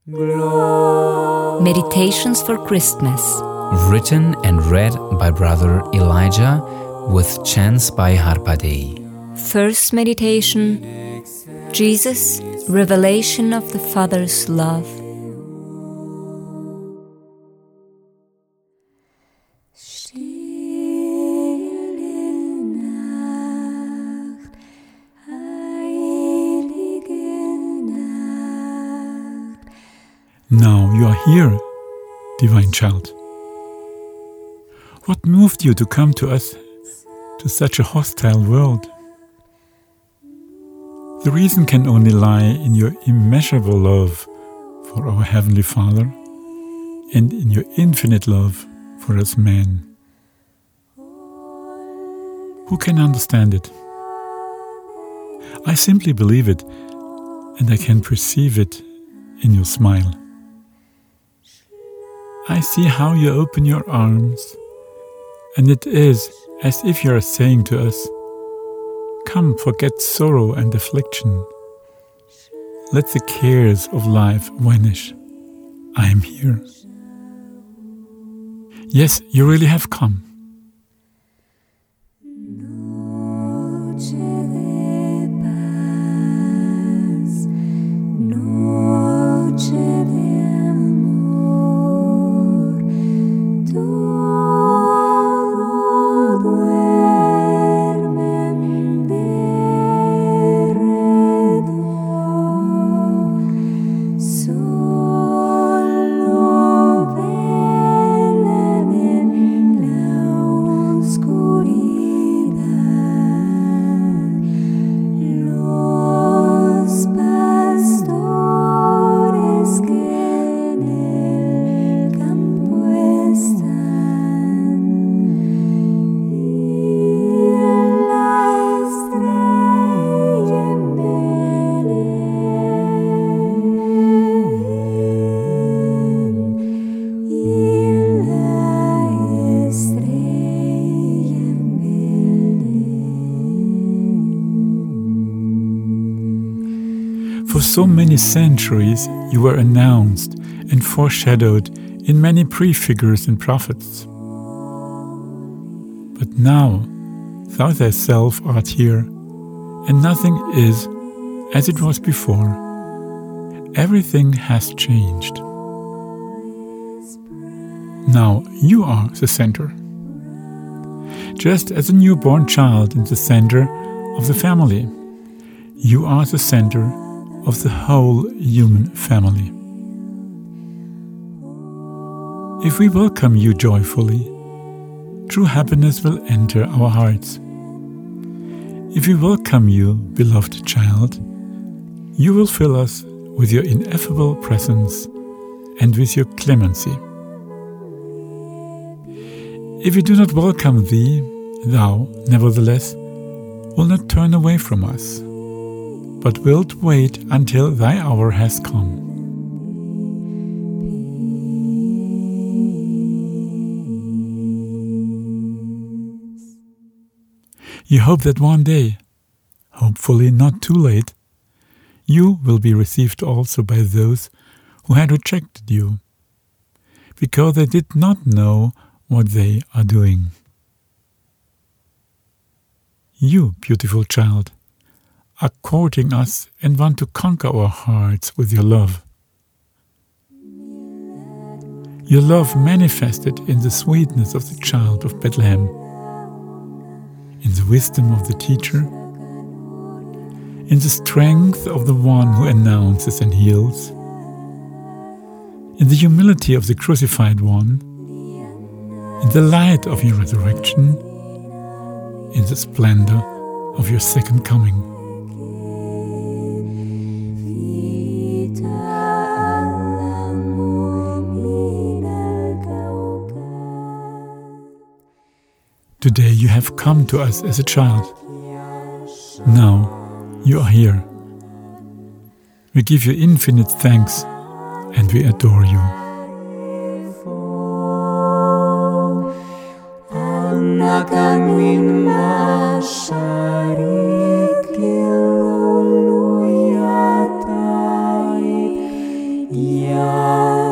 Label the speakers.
Speaker 1: Meditations for Christmas.
Speaker 2: Written and read by Brother Elijah with chants by Harpadei.
Speaker 1: First meditation, Jesus, revelation of the Father's love.
Speaker 3: Now you are here, divine child. What moved you to come to us, to such a hostile world? The reason can only lie in your immeasurable love for our Heavenly Father and in your infinite love for us men. Who can understand it? I simply believe it, and I can perceive it in your smile. I see how you open your arms, and it is as if you are saying to us, "Come, forget sorrow and affliction. Let the cares of life vanish. I am here." Yes, you really have come. For so many centuries you were announced and foreshadowed in many prefigures and prophets. But now thou thyself art here, and nothing is as it was before. Everything has changed. Now you are the center. Just as a newborn child is the center of the family, you are the center of the whole human family. If we welcome you joyfully, true happiness will enter our hearts. If we welcome you, beloved child, you will fill us with your ineffable presence and with your clemency. If we do not welcome thee, thou, nevertheless, will not turn away from us, but wilt wait until thy hour has come. You hope that one day, hopefully not too late, you will be received also by those who had rejected you, because they did not know what they are doing. You, beautiful child, are courting us and want to conquer our hearts with your love. Your love manifested in the sweetness of the child of Bethlehem, in the wisdom of the teacher, in the strength of the one who announces and heals, in the humility of the crucified one, in the light of your resurrection, in the splendor of your second coming. Today you have come to us as a child. Now you are here. We give you infinite thanks and we adore you.
Speaker 4: Yeah.